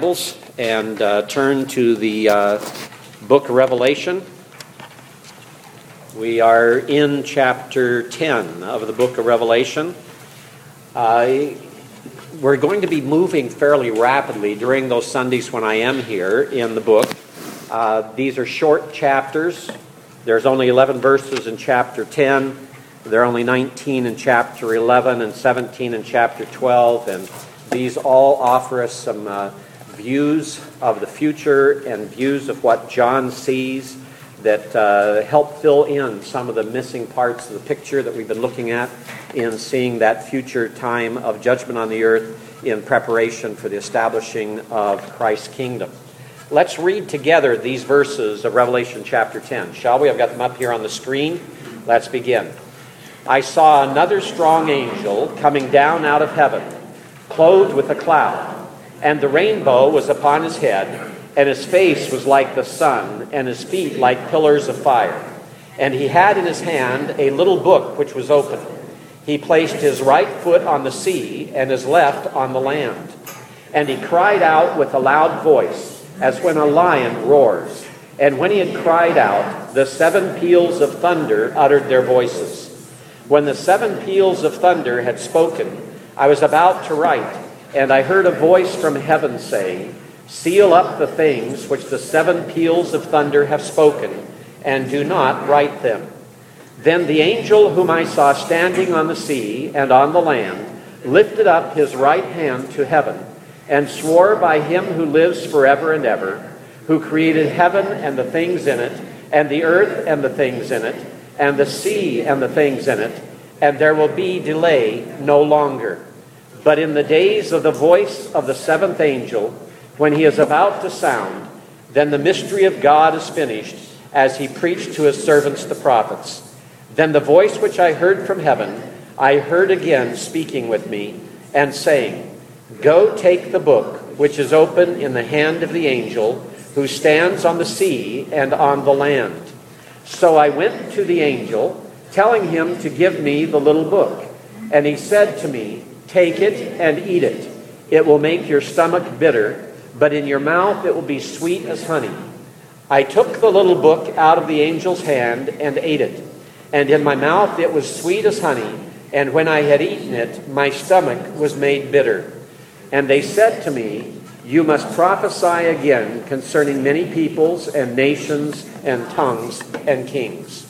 Bibles and turn to the book of Revelation. We are in chapter 10 of the book of Revelation. We're going to be moving fairly rapidly during those Sundays when I am here in the book. These are short chapters. There's only 11 verses in chapter 10. There are only 19 in chapter 11 and 17 in chapter 12. And these all offer us some views of the future and views of what John sees that help fill in some of the missing parts of the picture that we've been looking at in seeing that future time of judgment on the earth in preparation for the establishing of Christ's kingdom. Let's read together these verses of Revelation chapter 10, shall we? I've got them up here on the screen. Let's begin. I saw another strong angel coming down out of heaven, clothed with a cloud, and the rainbow was upon his head, and his face was like the sun, and his feet like pillars of fire. And he had in his hand a little book which was open. He placed his right foot on the sea, and his left on the land. And he cried out with a loud voice, as when a lion roars. And when he had cried out, the 7 peals of thunder uttered their voices. When the 7 peals of thunder had spoken, I was about to write, and I heard a voice from heaven saying, seal up the things which the 7 peals of thunder have spoken, and do not write them. Then the angel whom I saw standing on the sea and on the land lifted up his right hand to heaven, and swore by him who lives forever and ever, who created heaven and the things in it, and the earth and the things in it, and the sea and the things in it, and there will be delay no longer. But in the days of the voice of the 7th angel, when he is about to sound, then the mystery of God is finished, as he preached to his servants the prophets. Then the voice which I heard from heaven, I heard again speaking with me, and saying, go take the book which is open in the hand of the angel who stands on the sea and on the land. So I went to the angel, telling him to give me the little book. And he said to me, take it and eat it. It will make your stomach bitter, but in your mouth it will be sweet as honey. I took the little book out of the angel's hand and ate it. And in my mouth it was sweet as honey, and when I had eaten it, my stomach was made bitter. And they said to me, you must prophesy again concerning many peoples and nations and tongues and kings.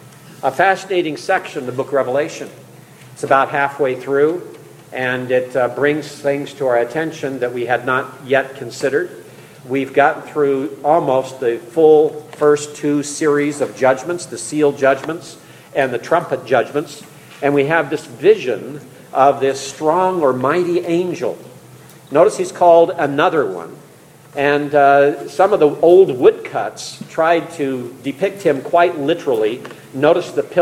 A fascinating section of the book of Revelation. It's about halfway through, and it brings things to our attention that we had not yet considered. We've gotten through almost the full first 2 series of judgments, the seal judgments and the trumpet judgments, and we have this vision of this strong or mighty angel. Notice he's called another one. And some of the old woodcuts tried to depict him quite literally. Notice the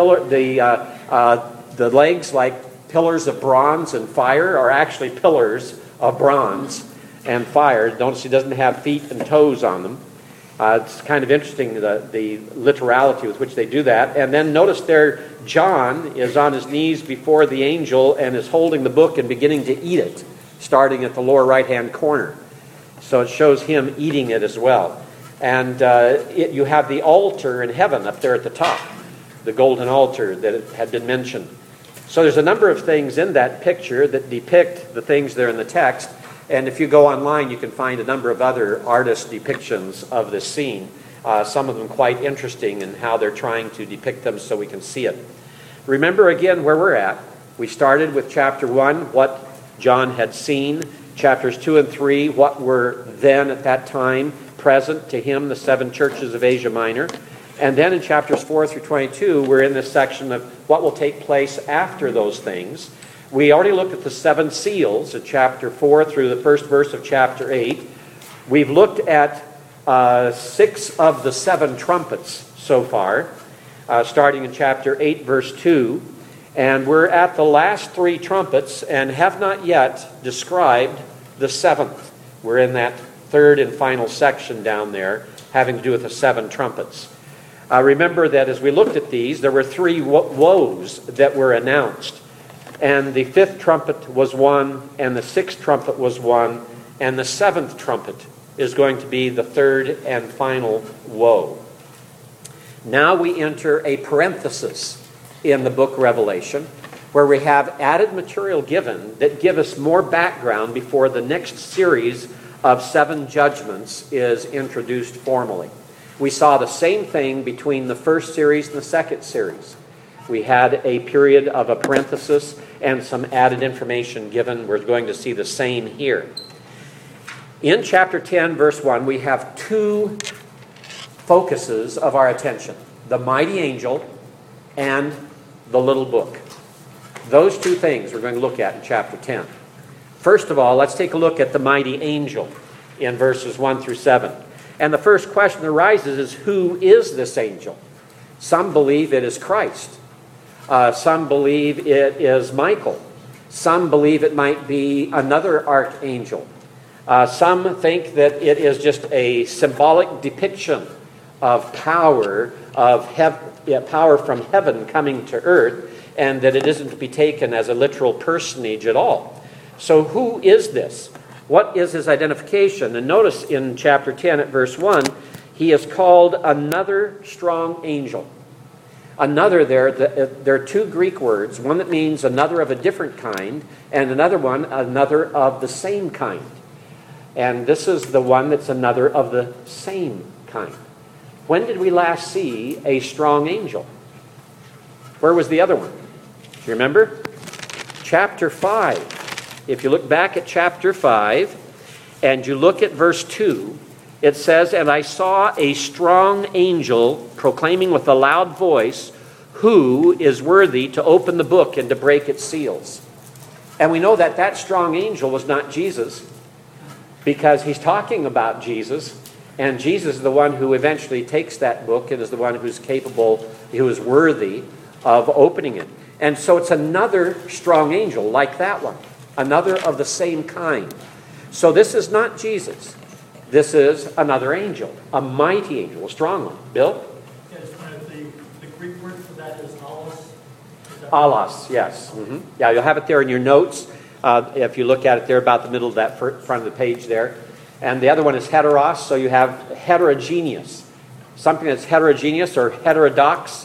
legs like pillars of bronze and fire are actually pillars of bronze and fire. Notice he doesn't have feet and toes on them. It's kind of interesting, the literality with which they do that. And then notice there, John is on his knees before the angel and is holding the book and beginning to eat it, starting at the lower right-hand corner. So it shows him eating it as well. And you have the altar in heaven up there at the top, the golden altar that had been mentioned. So there's a number of things in that picture that depict the things there in the text. And if you go online, you can find a number of other artist depictions of this scene. Some of them quite interesting in how they're trying to depict them so we can see it. Remember again where we're at. We started with chapter 1, what John had seen. Chapters 2 and 3, what were then at that time present to him, the 7 churches of Asia Minor. And then in chapters 4 through 22, we're in this section of what will take place after those things. We already looked at the 7 seals in chapter 4 through the first verse of chapter 8. We've looked at 6 of the 7 trumpets so far, starting in chapter 8, verse 2. And we're at the last 3 trumpets and have not yet described the 7th. We're in that 3rd and final section down there having to do with the 7 trumpets. Remember that as we looked at these, there were 3 woes that were announced. And the 5th trumpet was one, and the 6th trumpet was one, And the seventh trumpet is going to be the third and final woe. Now we enter a parenthesis in the book Revelation, where we have added material given that give us more background before the next series of 7 judgments is introduced formally. We saw the same thing between the first series and the second series. We had a period of a parenthesis and some added information given. We're going to see the same here. In chapter 10, verse 1, we have 2 focuses of our attention: the mighty angel and the little book. Those 2 things we're going to look at in chapter 10. First of all, let's take a look at the mighty angel in verses 1 through 7. And the first question that arises is, who is this angel? Some believe it is Christ. Some believe it is Michael. Some believe it might be another archangel. Some think that it is just a symbolic depiction of power, power from heaven coming to earth, and that it isn't to be taken as a literal personage at all. So who is this? What is his identification? And notice in chapter 10 at verse 1, he is called another strong angel. Another there are 2 Greek words, one that means another of a different kind, and another one, another of the same kind. And this is the one that's another of the same kind. When did we last see a strong angel? Where was the other one? Do you remember? Chapter 5. If you look back at chapter 5 and you look at verse 2, it says, "And I saw a strong angel proclaiming with a loud voice, 'Who is worthy to open the book and to break its seals?'" And we know that that strong angel was not Jesus, because he's talking about Jesus, and Jesus is the one who eventually takes that book and is the one who's capable, who is worthy of opening it. And so it's another strong angel like that one. Another of the same kind. So this is not Jesus. This is another angel, a mighty angel, a strong one. Bill? Yes, the Greek word for that is allos. Allos, yes. Mm-hmm. Yeah, you'll have it there in your notes. If you look at it there, about the middle of that front of the page there. And the other one is heteros, so you have heterogeneous. Something that's heterogeneous or heterodox.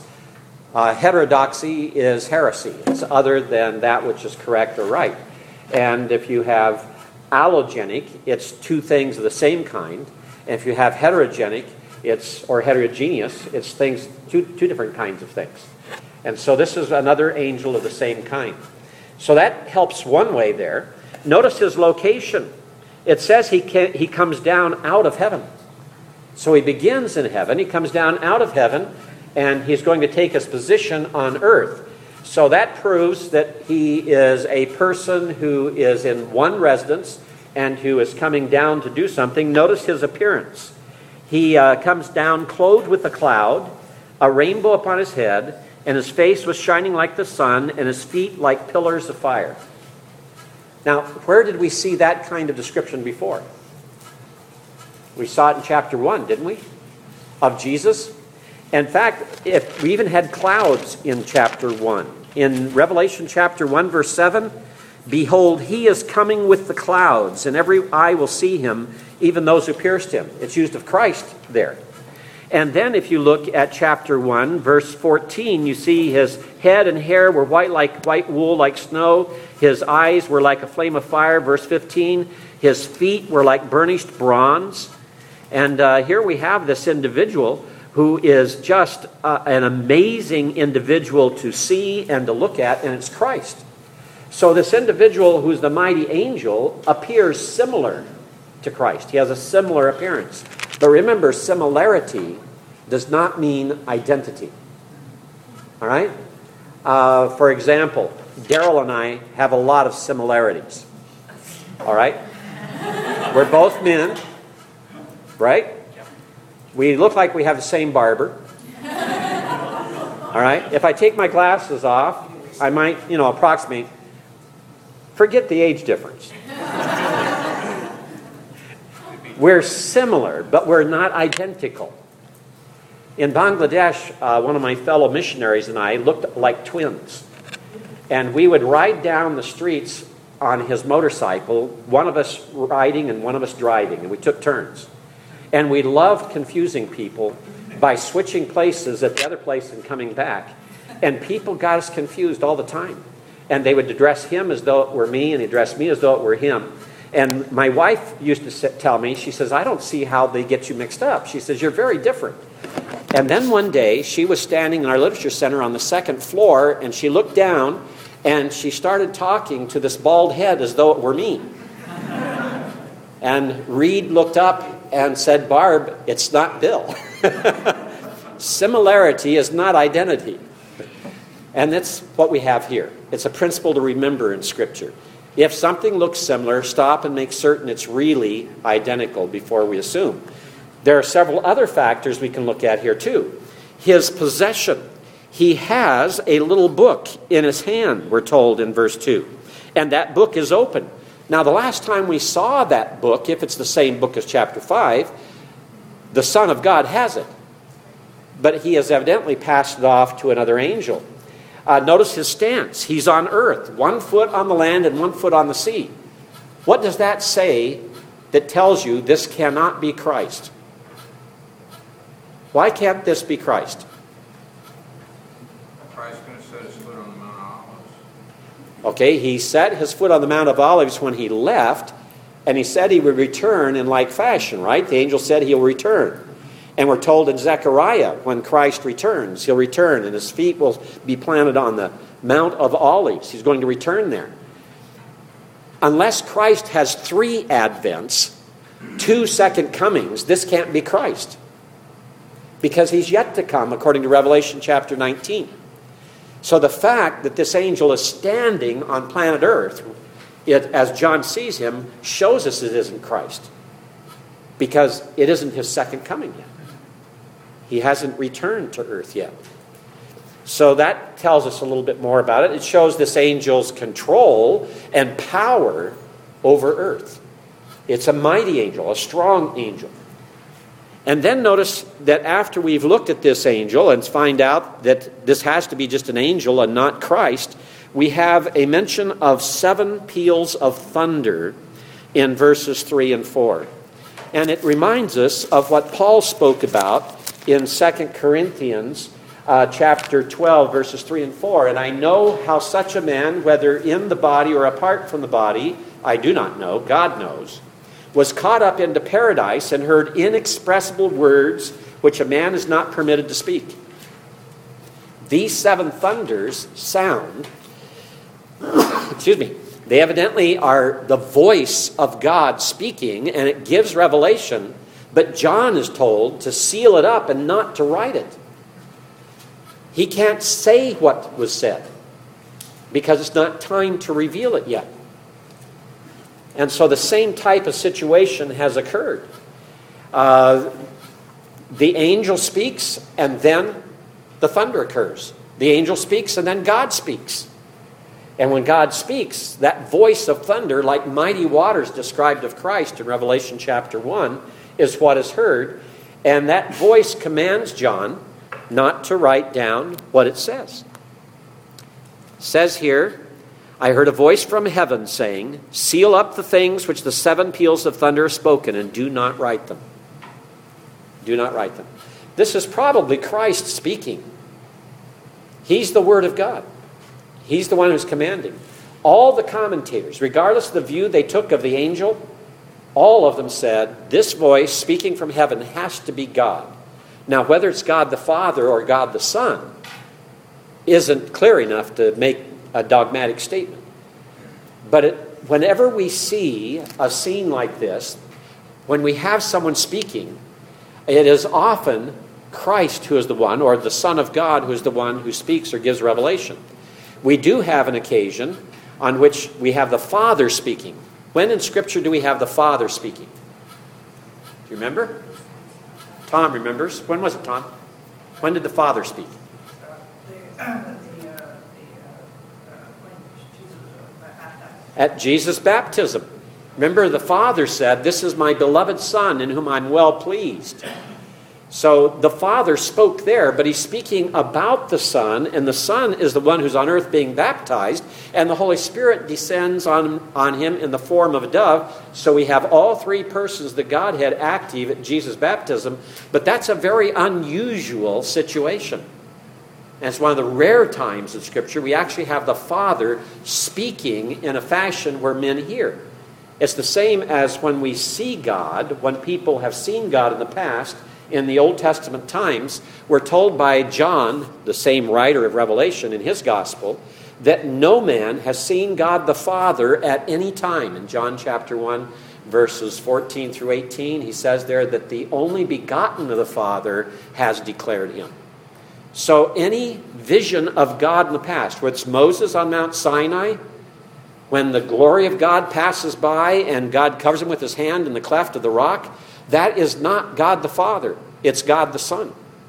Heterodoxy is heresy. It's other than that which is correct or right. And if you have allogenic, it's 2 things of the same kind. And if you have heterogenic, or heterogeneous, it's things, two different kinds of things. And so this is another angel of the same kind. So that helps one way there. Notice his location. It says he comes down out of heaven. So he begins in heaven, he comes down out of heaven, and he's going to take his position on earth. So that proves that he is a person who is in one residence and who is coming down to do something. Notice his appearance. He comes down clothed with a cloud, a rainbow upon his head, and his face was shining like the sun, and his feet like pillars of fire. Now, where did we see that kind of description before? We saw it in chapter 1, didn't we? Of Jesus. In fact, if we even had clouds in chapter 1. In Revelation chapter 1, verse 7, "Behold, he is coming with the clouds, and every eye will see him, even those who pierced him." It's used of Christ there. And then if you look at chapter 1, verse 14, you see his head and hair were white like white wool, like snow. His eyes were like a flame of fire. Verse 15, his feet were like burnished bronze. And here we have this individual who is just an amazing individual to see and to look at, and it's Christ. So this individual who's the mighty angel appears similar to Christ. He has a similar appearance. But remember, similarity does not mean identity. All right? For example, Daryl and I have a lot of similarities. All right? We're both men, right? We look like we have the same barber. All right? If I take my glasses off, I might, approximate. Forget the age difference. We're similar, but we're not identical. In Bangladesh, one of my fellow missionaries and I looked like twins. And we would ride down the streets on his motorcycle, one of us riding and one of us driving, and we took turns. And we loved confusing people by switching places at the other place and coming back. And people got us confused all the time. And they would address him as though it were me, and he'd address me as though it were him. And my wife used to tell me, she says, I don't see how they get you mixed up. She says, you're very different. And then one day, she was standing in our literature center on the second floor, and she looked down, and she started talking to this bald head as though it were me. And Reed looked up and said, Barb, it's not Bill. Similarity is not identity. And that's what we have here. It's a principle to remember in Scripture. If something looks similar, stop and make certain it's really identical before we assume. There are several other factors we can look at here too. His possession. He has a little book in his hand, we're told in verse 2. And that book is open. Now, the last time we saw that book, if it's the same book as chapter 5, the Son of God has it. But he has evidently passed it off to another angel. Notice his stance. He's on earth, 1 foot on the land and 1 foot on the sea. What does that say that tells you this cannot be Christ? Why can't this be Christ? Christ's going to set his foot on the Mount of Olives. Okay, he set his foot on the Mount of Olives when he left, and he said he would return in like fashion, right? The angel said he'll return. And we're told in Zechariah, when Christ returns, he'll return, and his feet will be planted on the Mount of Olives. He's going to return there. Unless Christ has 3 advents, 2 second comings, this can't be Christ. Because he's yet to come, according to Revelation chapter 19. So the fact that this angel is standing on planet Earth, as John sees him, shows us it isn't Christ. Because it isn't his second coming yet. He hasn't returned to earth yet. So that tells us a little bit more about it. It shows this angel's control and power over earth. It's a mighty angel, a strong angel. And then notice that after we've looked at this angel and find out that this has to be just an angel and not Christ, we have a mention of 7 peals of thunder in verses 3 and 4. And it reminds us of what Paul spoke about in 2 Corinthians chapter 12, verses 3 and 4. And I know how such a man, whether in the body or apart from the body, I do not know, God knows, was caught up into paradise and heard inexpressible words which a man is not permitted to speak. These 7 thunders sound, excuse me, they evidently are the voice of God speaking, and it gives revelation, but John is told to seal it up and not to write it. He can't say what was said because it's not time to reveal it yet. And so the same type of situation has occurred. The angel speaks, and then the thunder occurs. The angel speaks, and then God speaks. And when God speaks, that voice of thunder, like mighty waters described of Christ in Revelation chapter 1, is what is heard. And that voice commands John not to write down what it says. It says here, I heard a voice from heaven saying, seal up the things which the 7 peals of thunder have spoken, and do not write them. Do not write them. This is probably Christ speaking. He's the Word of God. He's the one who's commanding. All the commentators, regardless of the view they took of the angel, all of them said, this voice speaking from heaven has to be God. Now, whether it's God the Father or God the Son isn't clear enough to make a dogmatic statement. But whenever we see a scene like this, when we have someone speaking, it is often Christ who is the one, or the Son of God who is the one who speaks or gives revelation. We do have an occasion on which we have the Father speaking. When in Scripture do we have the Father speaking? Do you remember? Tom remembers. When was it, Tom? When did the Father speak? At Jesus' baptism. Remember, the Father said, this is my beloved Son in whom I'm well pleased. So the Father spoke there, but he's speaking about the Son, and the Son is the one who's on earth being baptized, and the Holy Spirit descends on him in the form of a dove. So we have all three persons of the Godhead active at Jesus' baptism, but that's a very unusual situation. And it's one of the rare times in Scripture we actually have the Father speaking in a fashion where men hear. It's the same as when we see God, when people have seen God in the past. In the Old Testament times, we're told by John, the same writer of Revelation in his gospel, that no man has seen God the Father at any time. In John chapter 1, verses 14 through 18, he says there that the only begotten of the Father has declared him. So any vision of God in the past, whether it's Moses on Mount Sinai, when the glory of God passes by and God covers him with his hand in the cleft of the rock, that is not God the Father. It's God the Son.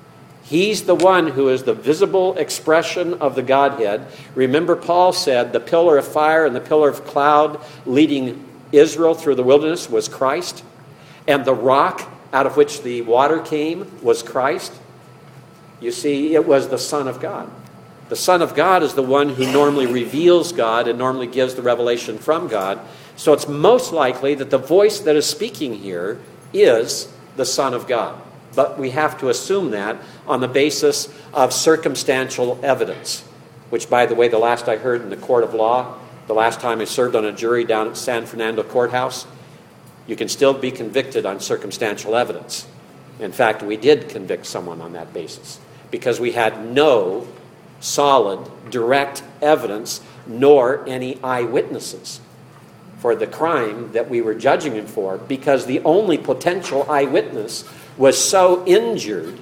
He's the one who is the visible expression of the Godhead. Remember, Paul said the pillar of fire and the pillar of cloud leading Israel through the wilderness was Christ. And the rock out of which the water came was Christ. You see, it was the Son of God. The Son of God is the one who normally reveals God and normally gives the revelation from God. So it's most likely that the voice that is speaking here is the Son of God. But we have to assume that on the basis of circumstantial evidence, which, by the way, the last I heard in the court of law, the last time I served on a jury down at San Fernando Courthouse, you can still be convicted on circumstantial evidence. In fact, we did convict someone on that basis because we had no solid, direct evidence nor any eyewitnesses for the crime that we were judging him for, because the only potential eyewitness was so injured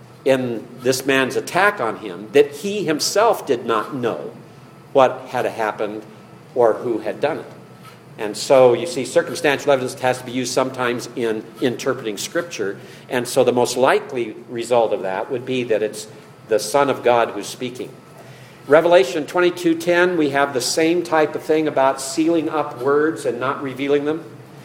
in this man's attack on him that he himself did not know what had happened or who had done it. And so, you see, circumstantial evidence has to be used sometimes in interpreting Scripture, and so the most likely result of that would be that it's the Son of God who's speaking. Revelation 22:10, we have the same type of thing about sealing up words and not revealing them.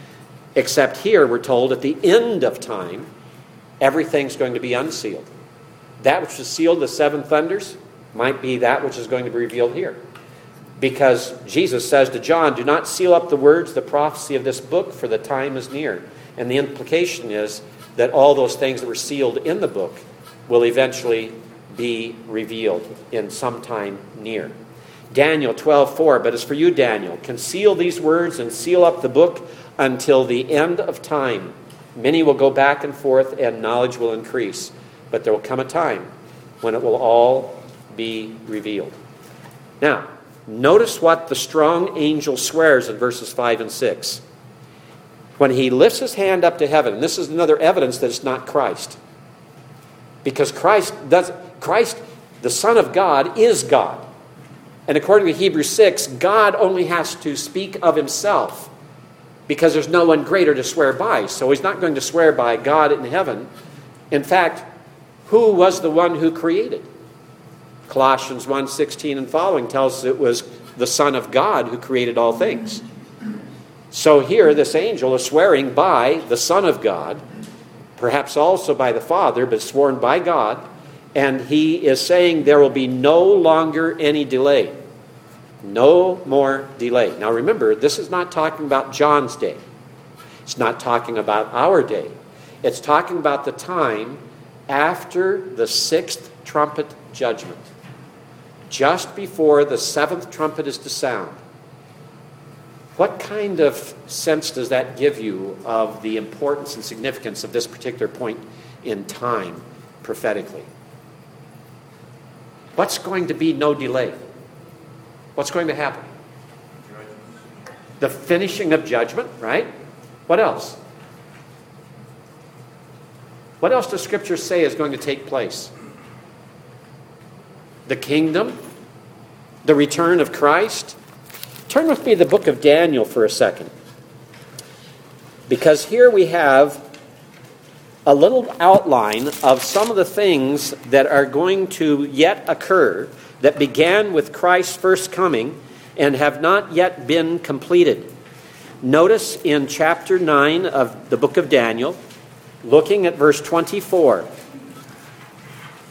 Except here we're told at the end of time, everything's going to be unsealed. That which was sealed, the seven thunders, might be that which is going to be revealed here. Because Jesus says to John, do not seal up the words, the prophecy of this book, for the time is near. And the implication is that all those things that were sealed in the book will eventually be revealed in some time near. Daniel 12:4, but as for you, Daniel, conceal these words and seal up the book until the end of time. Many will go back and forth and knowledge will increase. But there will come a time when it will all be revealed. Now, notice what the strong angel swears in verses 5 and 6. When he lifts his hand up to heaven, and this is another evidence that it's not Christ. Because Christ, the Son of God, is God. And according to Hebrews 6, God only has to speak of himself because there's no one greater to swear by. So he's not going to swear by God in heaven. In fact, who was the one who created? Colossians 1:16 and following tells us it was the Son of God who created all things. So here this angel is swearing by the Son of God, perhaps also by the Father, but sworn by God. And he is saying there will be no longer any delay. No more delay. Now remember, this is not talking about John's day. It's not talking about our day. It's talking about the time after the sixth trumpet judgment. Just before the seventh trumpet is to sound. What kind of sense does that give you of the importance and significance of this particular point in time prophetically? What's going to be no delay? What's going to happen? The finishing of judgment, right? What else? What else does Scripture say is going to take place? The kingdom? The return of Christ? Turn with me to the book of Daniel for a second. Because here we have a little outline of some of the things that are going to yet occur that began with Christ's first coming and have not yet been completed. Notice in chapter 9 of the book of Daniel, looking at verse 24,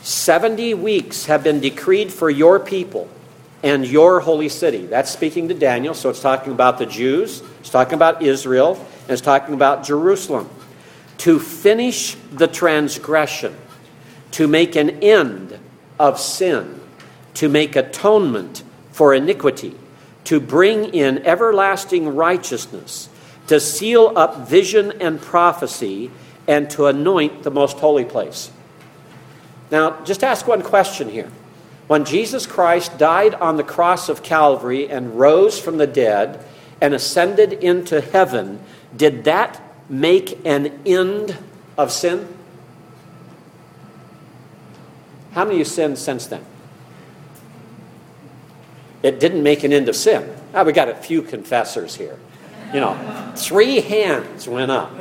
70 weeks have been decreed for your people and your holy city. That's speaking to Daniel, so it's talking about the Jews, it's talking about Israel, and it's talking about Jerusalem. To finish the transgression, to make an end of sin, to make atonement for iniquity, to bring in everlasting righteousness, to seal up vision and prophecy, and to anoint the most holy place. Now, just ask one question here. When Jesus Christ died on the cross of Calvary and rose from the dead and ascended into heaven, did that make an end of sin? How many of you sinned since then? It didn't make an end of sin. Now, we got a few confessors here. 3 hands went up.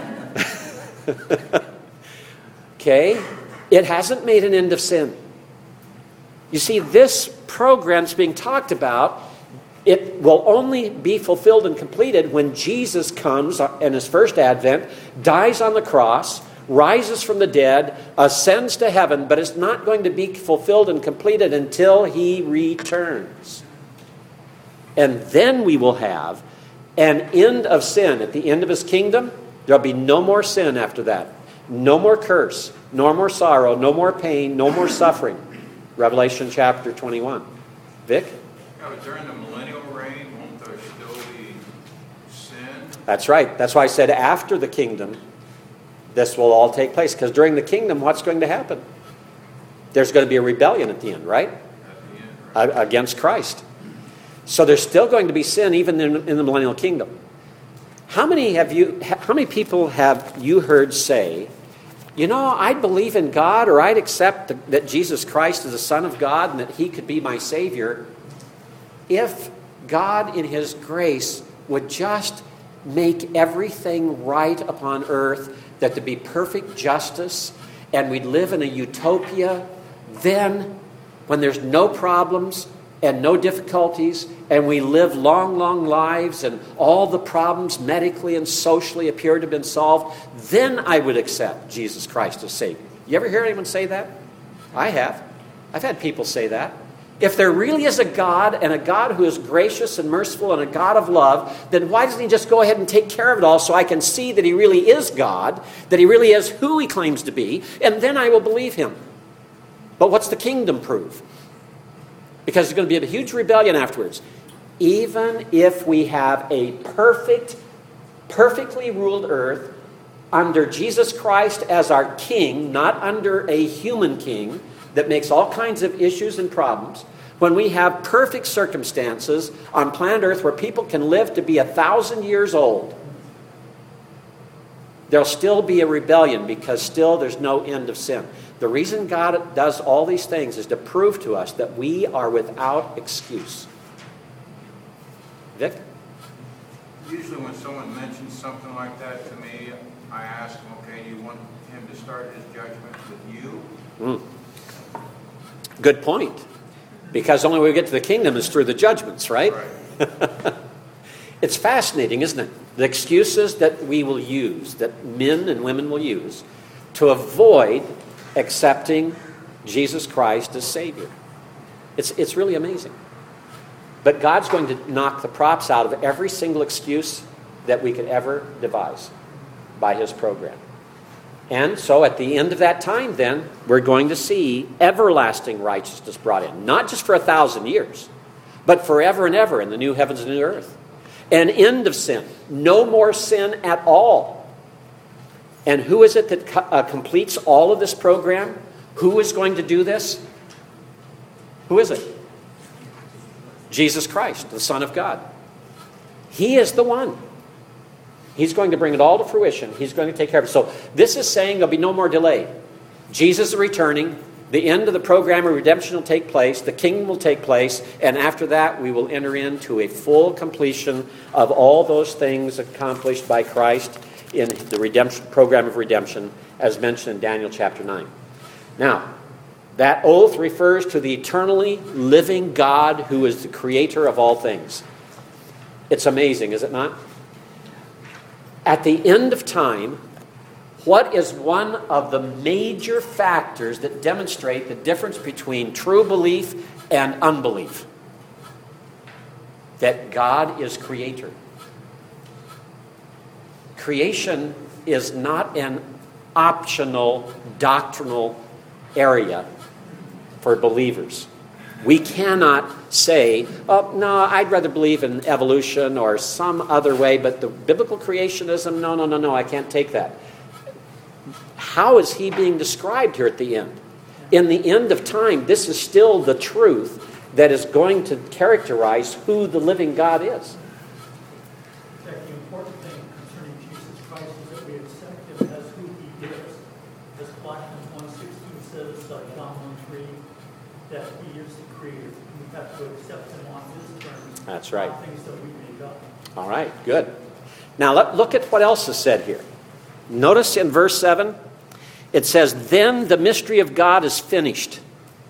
Okay? It hasn't made an end of sin. You see, this program's being talked about. It will only be fulfilled and completed when Jesus comes in his first advent, dies on the cross, rises from the dead, ascends to heaven, but it's not going to be fulfilled and completed until he returns. And then we will have an end of sin. At the end of his kingdom, there'll be no more sin after that. No more curse, no more sorrow, no more pain, no more suffering. Revelation chapter 21. Vic? Yeah, but during the millennial reign, won't there still be sin? That's right. That's why I said after the kingdom, this will all take place. Because during the kingdom, what's going to happen? There's going to be a rebellion at the end, right? At the end, right? Against Christ. So there's still going to be sin even in the millennial kingdom. How many people have you heard say, I'd believe in God, or I'd accept that Jesus Christ is the Son of God and that he could be my Savior, if God in his grace would just make everything right upon earth, that there be perfect justice, and we'd live in a utopia, then when there's no problems and no difficulties, and we live long, long lives, and all the problems medically and socially appear to have been solved, then I would accept Jesus Christ as Savior. You ever hear anyone say that? I have. I've had people say that. If there really is a God, and a God who is gracious and merciful and a God of love, then why doesn't he just go ahead and take care of it all so I can see that he really is God, that he really is who he claims to be, and then I will believe him. But what's the kingdom prove? Because there's going to be a huge rebellion afterwards. Even if we have a perfectly ruled earth under Jesus Christ as our king, not under a human king that makes all kinds of issues and problems, when we have perfect circumstances on planet earth where people can live to be 1,000 years old, there'll still be a rebellion because still there's no end of sin. The reason God does all these things is to prove to us that we are without excuse. Vic? Usually when someone mentions something like that to me, I ask them, okay, do you want him to start his judgment with you? Good point. Because the only way we get to the kingdom is through the judgments, right? Right. It's fascinating, isn't it? The excuses that we will use, that men and women will use, to avoid accepting Jesus Christ as Savior. It's really amazing. But God's going to knock the props out of every single excuse that we could ever devise by his program. And so at the end of that time then, we're going to see everlasting righteousness brought in. Not just for 1,000 years, but forever and ever in the new heavens and new earth. An end of sin. No more sin at all. And who is it that completes all of this program? Who is going to do this? Who is it? Jesus Christ, the Son of God. He is the one. He's going to bring it all to fruition. He's going to take care of it. So this is saying there'll be no more delay. Jesus is returning. The end of the program of redemption will take place. The kingdom will take place. And after that, we will enter into a full completion of all those things accomplished by Christ in the redemption program of redemption, as mentioned in Daniel chapter 9. Now, that oath refers to the eternally living God who is the creator of all things. It's amazing, is it not? At the end of time, What is one of the major factors that demonstrate the difference between true belief and unbelief? That God is creator. Creation is not an optional doctrinal area for believers. We cannot say, oh, no, I'd rather believe in evolution or some other way, but the biblical creationism, no, I can't take that. How is he being described here at the end? In the end of time, this is still the truth that is going to characterize who the living God is. The important thing concerning Jesus Christ is that we accept him as who he is. As Colossians 1:16 says, John 1:3, that he is the creator. We have to accept him on his terms. That's right. Not things that we made up. All right, good. Now look at what else is said here. Notice in verse 7, it says, then the mystery of God is finished.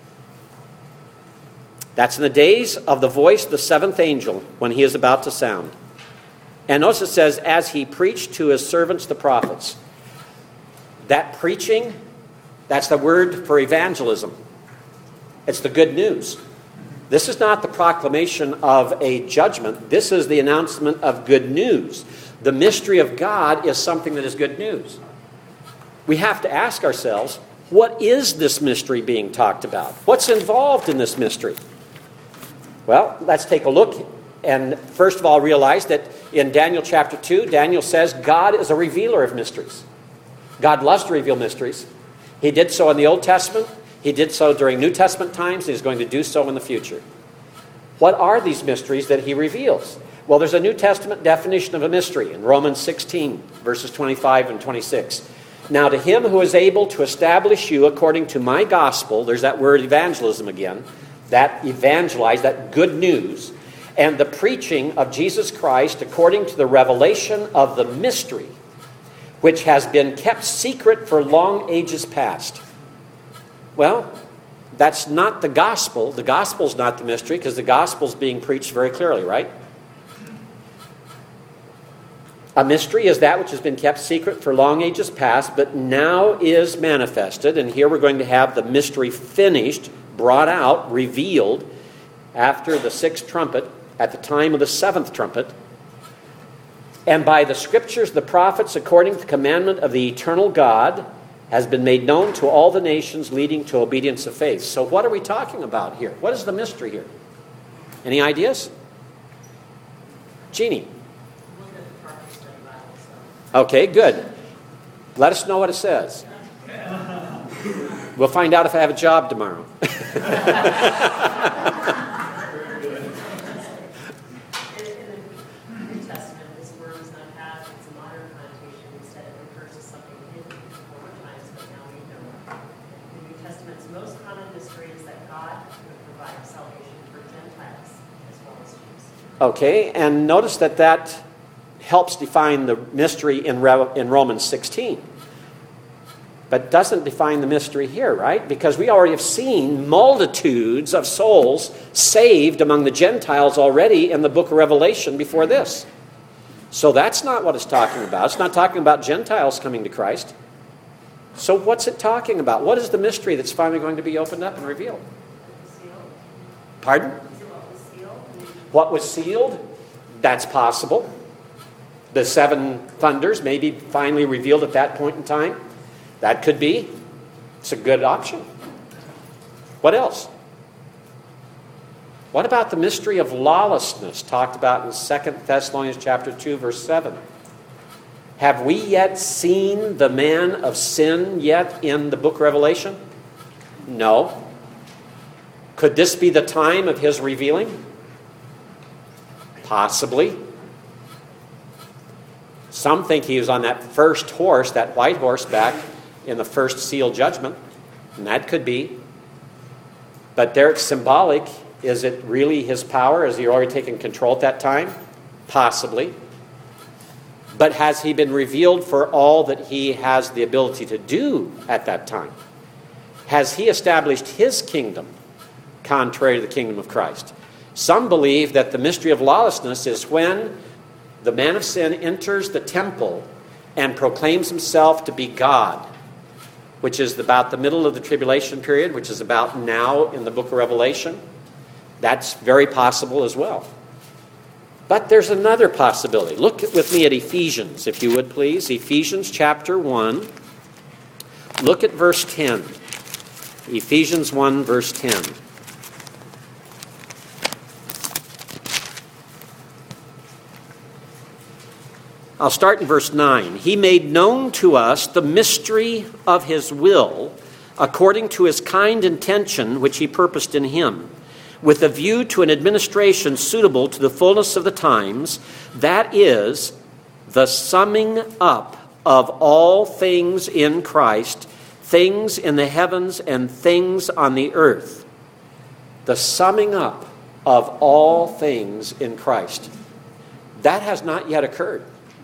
That's in the days of the voice of the seventh angel when he is about to sound. And notice it says, as he preached to his servants the prophets. That preaching, that's the word for evangelism. It's the good news. This is not the proclamation of a judgment. This is the announcement of good news. The mystery of God is something that is good news. We have to ask ourselves, what is this mystery being talked about? What's involved in this mystery? Well, let's take a look and first of all realize that in Daniel chapter 2, Daniel says God is a revealer of mysteries. God loves to reveal mysteries. He did so in the Old Testament. He did so during New Testament times. And he's going to do so in the future. What are these mysteries that he reveals? Well, there's a New Testament definition of a mystery in Romans 16, verses 25 and 26. Now to him who is able to establish you according to my gospel, there's that word evangelism again, that evangelize, that good news, and the preaching of Jesus Christ according to the revelation of the mystery, which has been kept secret for long ages past. Well, that's not the gospel. The gospel's not the mystery because the gospel's being preached very clearly, right? A mystery is that which has been kept secret for long ages past, but now is manifested. And here we're going to have the mystery finished, brought out, revealed after the sixth trumpet, at the time of the seventh trumpet. And by the scriptures, the prophets, according to the commandment of the eternal God, has been made known to all the nations, leading to obedience of faith. So what are we talking about here? What is the mystery here? Any ideas? Jeannie? Okay, good. Let us know what it says. We'll find out if I have a job tomorrow. Okay, and notice that helps define the mystery in Romans 16. But doesn't define the mystery here, right? Because we already have seen multitudes of souls saved among the Gentiles already in the book of Revelation before this. So that's not what it's talking about. It's not talking about Gentiles coming to Christ. So what's it talking about? What is the mystery that's finally going to be opened up and revealed? Pardon? What was sealed? That's possible. The seven thunders may be finally revealed at that point in time. That could be. It's a good option. What else? What about the mystery of lawlessness talked about in 2 Thessalonians chapter 2, verse 7? Have we yet seen the man of sin yet in the book of Revelation? No. Could this be the time of his revealing? Possibly. Some think he was on that first horse, that white horse back in the first seal judgment. And that could be. But there it's symbolic. Is it really his power? Has he already taken control at that time? Possibly. But has he been revealed for all that he has the ability to do at that time? Has he established his kingdom contrary to the kingdom of Christ? Some believe that the mystery of lawlessness is when the man of sin enters the temple and proclaims himself to be God, which is about the middle of the tribulation period, which is about now in the book of Revelation, that's very possible as well. But there's another possibility. Look with me at Ephesians, if you would please. Ephesians chapter 1. Look at verse 10. Ephesians 1, verse 10. I'll start in verse 9. He made known to us the mystery of his will, according to his kind intention which he purposed in him, with a view to an administration suitable to the fullness of the times, that is, the summing up of all things in Christ, things in the heavens and things on the earth. The summing up of all things in Christ. That has not yet occurred.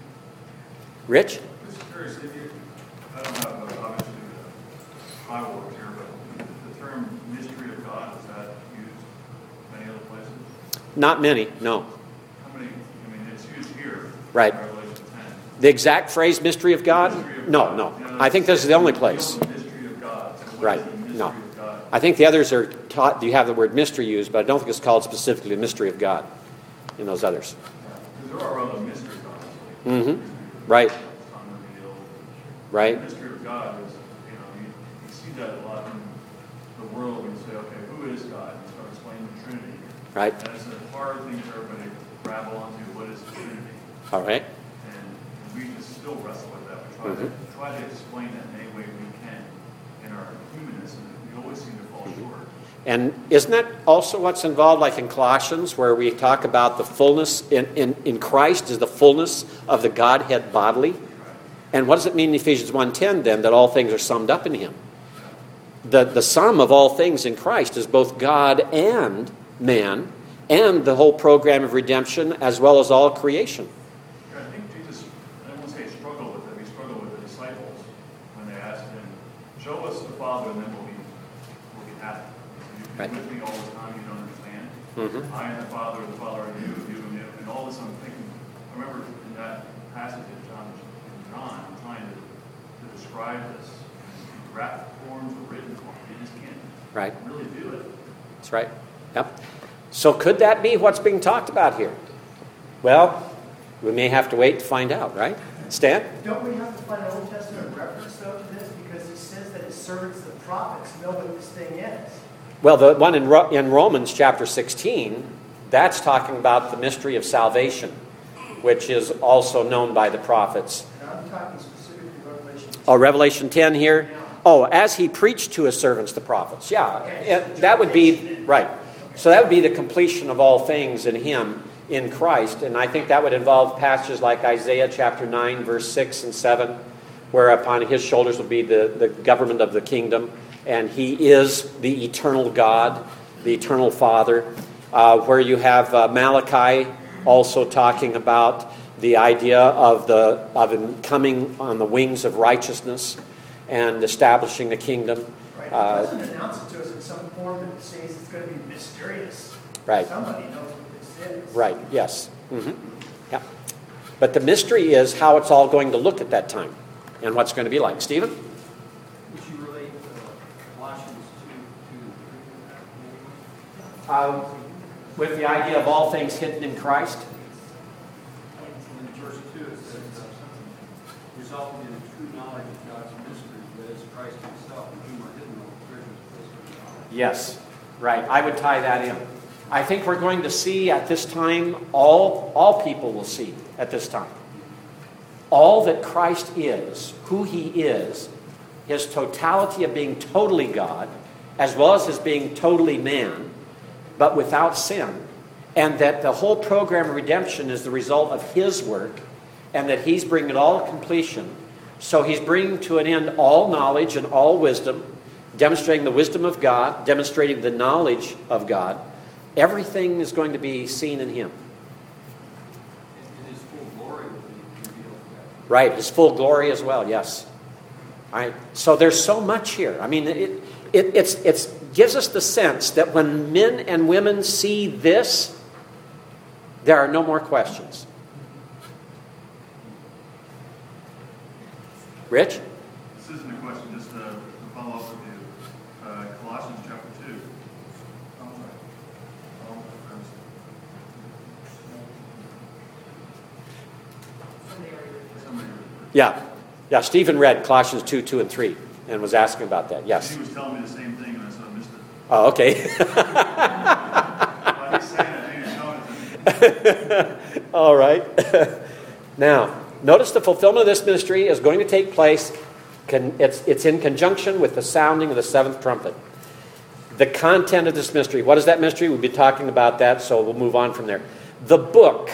Rich? I'm just curious, I don't have obviously the Bible here, but the term mystery of God, is that used many other places? Not many, no. How many, it's used here. Right. In Revelation 10. The exact phrase mystery of God? Mystery of No, God. no. You know, I think this is the only place. The mystery of God. So what Right, is the mystery no. of God? I think the others are taught, you have the word mystery used, but I don't think it's called specifically the mystery of God in those others. Because there are other mystery gods. Mm-hmm. Right. Unrevealed. Right. The mystery of God is, you see that a lot in the world when you say, okay, who is God? You start explaining the Trinity. Right. And it's a hard thing for everybody to grapple onto, what is the Trinity? All right. And we just still wrestle with that. We try to explain that in any way we can in our humanism. We always seem to fall short. And isn't that also what's involved, like in Colossians, where we talk about the fullness in Christ is the fullness of the Godhead bodily? And what does it mean in Ephesians 1:10 then, that all things are summed up in him? The sum of all things in Christ is both God and man, and the whole program of redemption, as well as all creation. I think Jesus, I won't say struggled with it, he struggled with the disciples when they asked him, show us the Father and then we'll be happy. You've been with me all the time, you don't understand. Mm-hmm. I and the Father and you and all this. I'm thinking, I remember in that passage in John, I'm trying to describe this. And graphic forms are written for you just can't really do it. That's right. Yep. So could that be what's being talked about here? Well, we may have to wait to find out, right? Stan? Don't we have to find an Old Testament reference, though, to this? Because it says that his servants, the prophets, know what this thing is. Well, the one in Romans chapter 16, that's talking about the mystery of salvation, which is also known by the prophets. And I'm talking specifically Revelation 10. Oh, Revelation 10 here? Oh, as he preached to his servants, the prophets. Yeah, that would be, right. So that would be the completion of all things in him, in Christ. And I think that would involve passages like Isaiah chapter 9, verse 6 and 7, where upon his shoulders will be the government of the kingdom. And he is the eternal God, the eternal Father. Where you have Malachi also talking about the idea of him coming on the wings of righteousness and establishing the kingdom. Right. It doesn't announce it to us in some form that says it's going to be mysterious. Right. Somebody knows what this is. Right, yes. Mm-hmm. Yeah. But the mystery is how it's all going to look at that time and what's going to be like. Stephen? Would you relate Colossians 2 With the idea of all things hidden in Christ? in verse 2 it says resulting in a true knowledge of God's mystery, that is Christ himself, in whom are hidden all the treasures of wisdom and knowledge. Yes, right. I would tie that in. I think we're going to see at this time, all people will see at this time. All that Christ is, who he is, his totality of being totally God, as well as his being totally man, but without sin, and that the whole program of redemption is the result of his work, and that he's bringing it all to completion. So he's bringing to an end all knowledge and all wisdom, demonstrating the wisdom of God, demonstrating the knowledge of God. Everything is going to be seen in him. And his full glory will be revealed. Right, his full glory as well, yes. All right. So there's so much here. I mean, it gives us the sense that when men and women see this, there are no more questions. Rich? This isn't a question, just to follow up with you. Colossians chapter 2. Yeah, Stephen read Colossians 2, 2, and 3, and was asking about that. Yes. He was telling me the same thing, and I sort of missed it. Oh, okay. Well, he's saying it, maybe he's showing it to me. All right. Now, notice the fulfillment of this ministry is going to take place. It's in conjunction with the sounding of the seventh trumpet. The content of this ministry. What is that ministry? We'll be talking about that, so we'll move on from there. The book.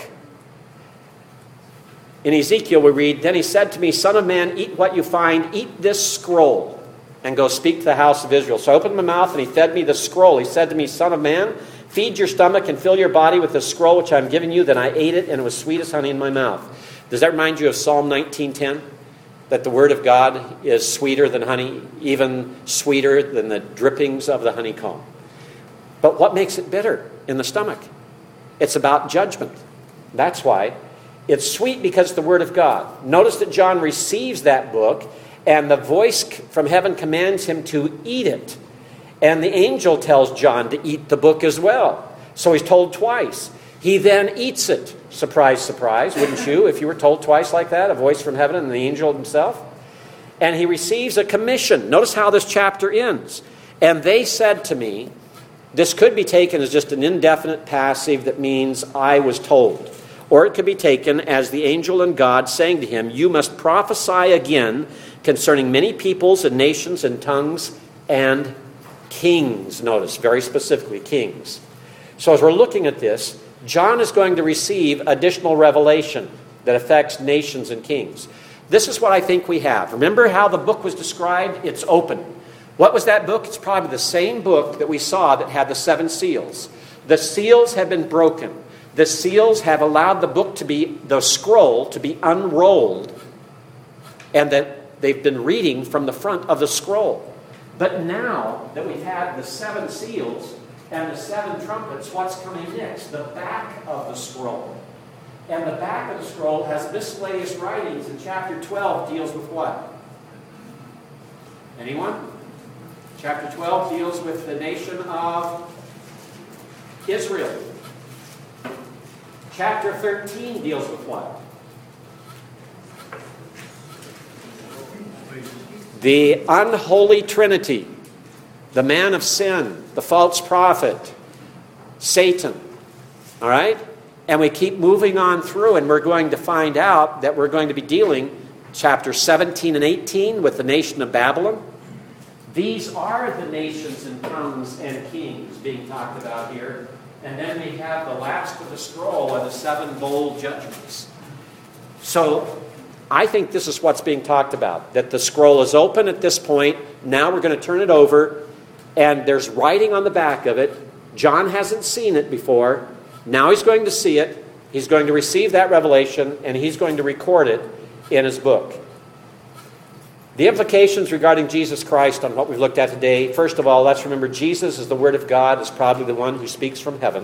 In Ezekiel we read, "Then he said to me, Son of man, eat what you find, eat this scroll, and go speak to the house of Israel. So I opened my mouth, and he fed me the scroll. He said to me, Son of man, feed your stomach and fill your body with the scroll which I'm giving you. Then I ate it, and it was sweet as honey in my mouth." Does that remind you of Psalm 19:10? That the word of God is sweeter than honey, even sweeter than the drippings of the honeycomb. But what makes it bitter in the stomach? It's about judgment. That's why. It's sweet because it's the word of God. Notice that John receives that book, and the voice from heaven commands him to eat it. And the angel tells John to eat the book as well. So he's told twice. He then eats it. Surprise, surprise, wouldn't you, if you were told twice like that, a voice from heaven and the angel himself? And he receives a commission. Notice how this chapter ends. "And they said to me," this could be taken as just an indefinite passive that means "I was told." Or it could be taken as the angel and God saying to him, "You must prophesy again concerning many peoples and nations and tongues and kings." Notice, very specifically, kings. So as we're looking at this, John is going to receive additional revelation that affects nations and kings. This is what I think we have. Remember how the book was described? It's open. What was that book? It's probably the same book that we saw that had the 7 seals. The seals have been broken. The seals have allowed the scroll to be unrolled, and that they've been reading from the front of the scroll. But now that we've had the 7 seals and the 7 trumpets, what's coming next? The back of the scroll. And the back of the scroll has miscellaneous writings, and chapter 12 deals with what? Anyone? Chapter 12 deals with the nation of Israel. Chapter 13 deals with what? The unholy trinity, the man of sin, the false prophet, Satan. All right? And we keep moving on through, and we're going to find out that we're going to be dealing chapter 17 and 18 with the nation of Babylon. These are the nations and tongues and kings being talked about here. And then we have the last of the scroll of the 7 bold judgments. So I think this is what's being talked about, that the scroll is open at this point. Now we're going to turn it over, and there's writing on the back of it. John hasn't seen it before. Now he's going to see it. He's going to receive that revelation, and he's going to record it in his book. The implications regarding Jesus Christ on what we've looked at today, first of all, let's remember Jesus is the Word of God, is probably the one who speaks from heaven.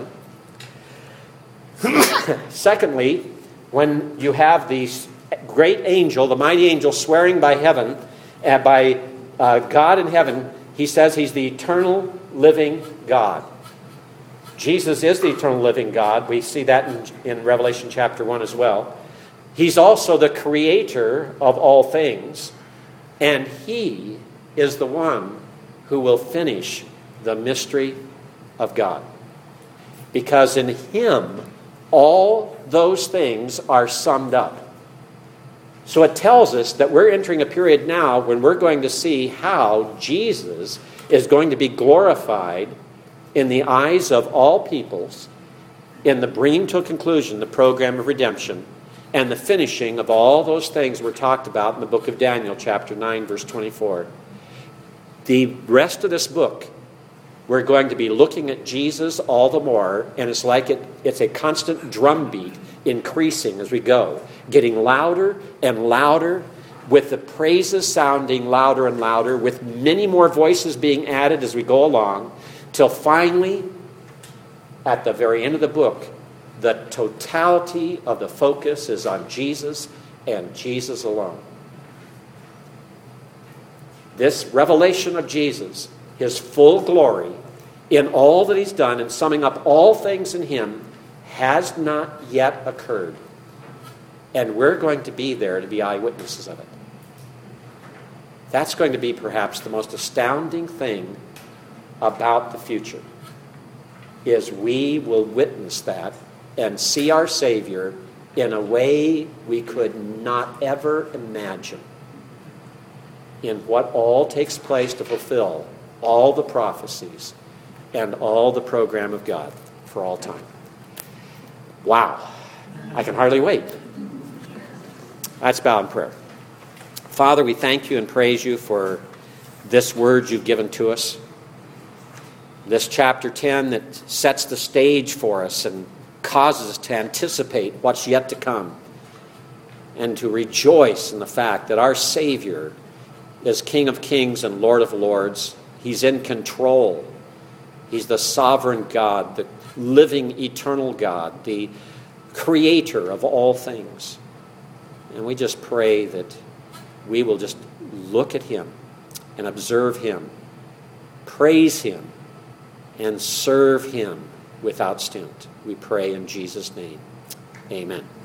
Secondly, when you have the great angel, the mighty angel swearing by heaven, by God in heaven, he says he's the eternal living God. Jesus is the eternal living God. We see that in Revelation chapter 1 as well. He's also the creator of all things. And he is the one who will finish the mystery of God. Because in him, all those things are summed up. So it tells us that we're entering a period now when we're going to see how Jesus is going to be glorified in the eyes of all peoples in the bringing to a conclusion the program of redemption and the finishing of all those things were talked about in the book of Daniel, chapter 9, verse 24. The rest of this book, we're going to be looking at Jesus all the more, and it's like it's a constant drumbeat increasing as we go, getting louder and louder, with the praises sounding louder and louder, with many more voices being added as we go along, till finally, at the very end of the book, the totality of the focus is on Jesus and Jesus alone. This revelation of Jesus, his full glory, in all that he's done and summing up all things in him, has not yet occurred. And we're going to be there to be eyewitnesses of it. That's going to be perhaps the most astounding thing about the future, is we will witness that and see our Savior in a way we could not ever imagine, in what all takes place to fulfill all the prophecies and all the program of God for all time. Wow. I can hardly wait. Let's bow in prayer. Father, we thank you and praise you for this word you've given to us. This chapter 10 that sets the stage for us and causes us to anticipate what's yet to come and to rejoice in the fact that our Savior is King of Kings and Lord of Lords. He's in control. He's the sovereign God, the living, eternal God, the creator of all things. And we just pray that we will just look at him and observe him, praise him, and serve him without stint. We pray in Jesus' name. Amen.